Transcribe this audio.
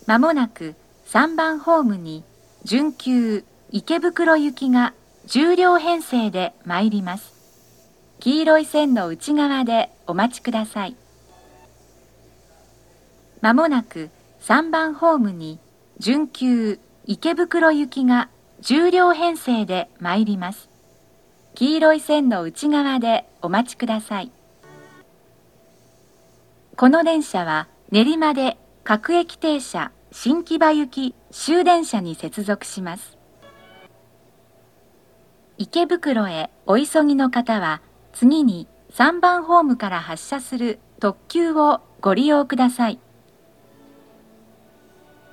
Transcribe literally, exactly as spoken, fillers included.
まもなくさんばんホームに準急池袋行きがじゅう両編成で参ります。黄色い線の内側でお待ちください。まもなくさんばんホームに準急池袋行きがじゅう両編成で参ります。黄色い線の内側でお待ちください。この電車は練馬で各駅停車新木場行き終電車に接続します。池袋へお急ぎの方は次にさんばんホームから発車する特急をご利用ください。